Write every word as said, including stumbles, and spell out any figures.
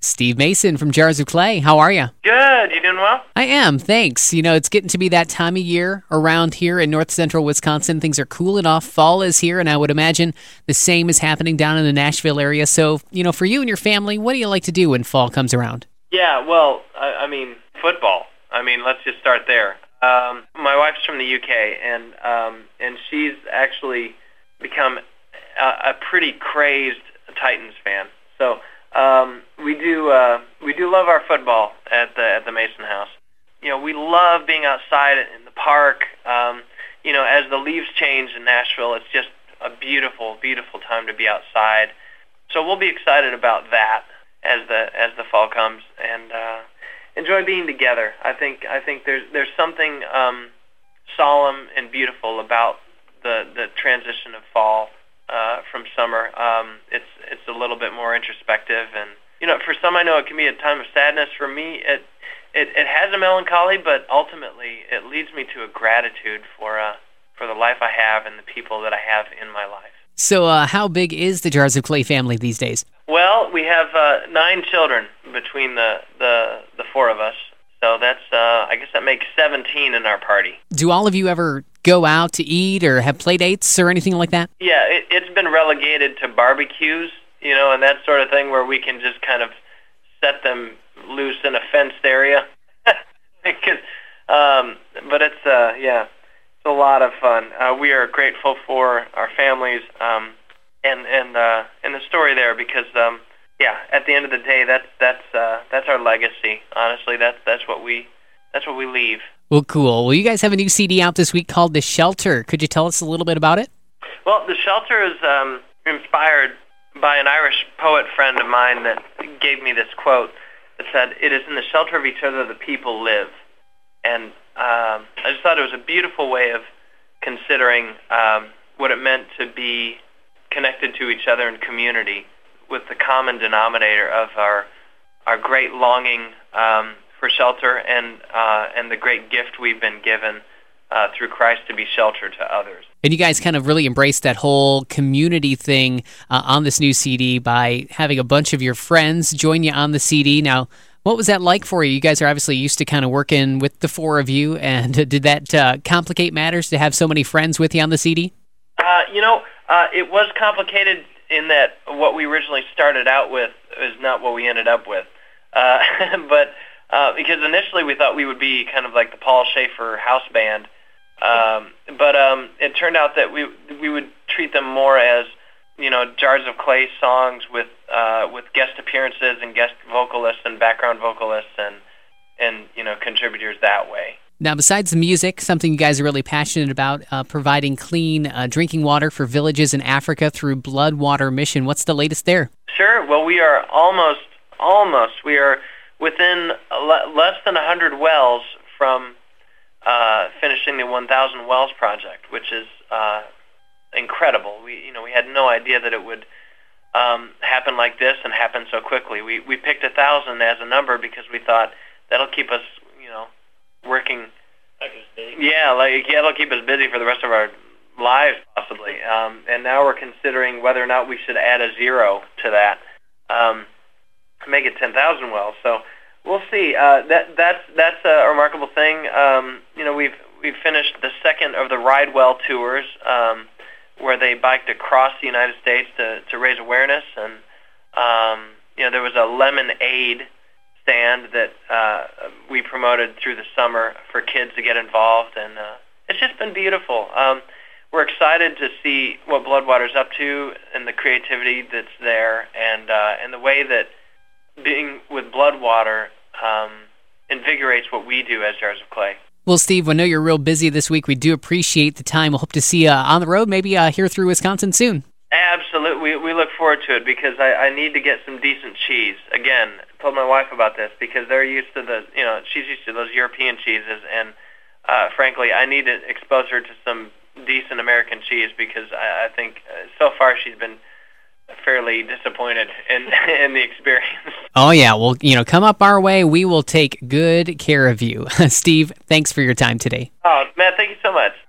Steve Mason from Jars of Clay. How are you? Good. You doing well? I am, thanks. You know, it's getting to be that time of year around here in north central Wisconsin. Things are cooling off. Fall is here, and I would imagine the same is happening down in the Nashville area. So, you know, for you and your family, what do you like to do when fall comes around? Yeah, well, I, I mean, football. I mean, let's just start there. Um, my wife's from the U K, and um, and she's actually become a, a pretty crazed Titans fan. So um, we do uh, we do love our football at the at the Mason House. You know, we love being outside in the park. Um, you know, as the leaves change in Nashville, it's just a beautiful, beautiful time to be outside. So we'll be excited about that as the as the fall comes, and uh, enjoy being together. I think I think there's there's something um, solemn and beautiful about the the transition of fall uh, from summer. Um, it's it's a little bit more introspective, and you know, for some I know it can be a time of sadness. For me, it it, it has a melancholy, but ultimately it leads me to a gratitude for uh, for the life I have and the people that I have in my life. So, uh, how big is the Jars of Clay family these days? Well, we have uh, nine children between the, the the four of us. So that's, uh, I guess that makes seventeen in our party. Do all of you ever go out to eat or have play dates or anything like that? Yeah, it, it's been relegated to barbecues, you know, and that sort of thing where we can just kind of set them loose in a fenced area. because, um, but it's, uh, yeah. It's a lot of fun. Uh, we are grateful for our families um, and and uh, and the story there because um, yeah, at the end of the day, that's that's uh, that's our legacy. Honestly, that's that's what we that's what we leave. Well, cool. Well, you guys have a new C D out this week called The Shelter. Could you tell us a little bit about it? Well, The Shelter is um, inspired by an Irish poet friend of mine that gave me this quote that said, "It is in the shelter of each other the people live," and Um, I just thought it was a beautiful way of considering um, what it meant to be connected to each other in community with the common denominator of our our great longing um, for shelter and uh, and the great gift we've been given uh, through Christ to be shelter to others. And you guys kind of really embraced that whole community thing uh, on this new C D by having a bunch of your friends join you on the C D. Now, what was that like for you? You guys are obviously used to kind of working with the four of you, and did that uh, complicate matters to have so many friends with you on the C D? Uh, you know, uh, it was complicated in that what we originally started out with is not what we ended up with. Uh, but uh, because initially we thought we would be kind of like the Paul Schaefer house band, um, but um, it turned out that we we would treat them more as, you know, Jars of Clay songs with uh, with guest appearances and guest vocalists and background vocalists and and you know, contributors that way. Now, besides the music, something you guys are really passionate about, uh, providing clean uh, drinking water for villages in Africa through Blood Water Mission. What's the latest there? Sure. Well, we are almost almost we are within le- less than one hundred wells from uh, finishing the one thousand Wells project, which is uh, incredible. We, you know, we had no idea that it would um, happen like this and happen so quickly. We we picked a thousand as a number because we thought that'll keep us, you know, working. Yeah, like yeah, it'll keep us busy for the rest of our lives, possibly. Um, and now we're considering whether or not we should add a zero to that, um, make it ten thousand wells. So we'll see. Uh, that that's that's a remarkable thing. Um, you know, we've we've finished the second of the Ride Well tours, um, where they biked across the United States to, to raise awareness, and um, you know, there was a lemonade stand that uh, we promoted through the summer for kids to get involved, and uh, it's just been beautiful. Um, we're excited to see what Bloodwater's up to and the creativity that's there, and uh, and the way that being with Bloodwater um, invigorates what we do as Jars of Clay. Well, Steve, I know you're real busy this week. We do appreciate the time. We'll hope to see you on the road, maybe uh, here through Wisconsin soon. Absolutely. We, we look forward to it because I, I need to get some decent cheese. Again, I told my wife about this because they're used to the, you know, she's used to those European cheeses, and uh, frankly, I need to expose her to some decent American cheese because I, I think uh, so far she's been fairly disappointed in in the experience. Oh, yeah. Well, you know, come up our way. We will take good care of you. Steve, thanks for your time today. Oh, Matt, thank you so much.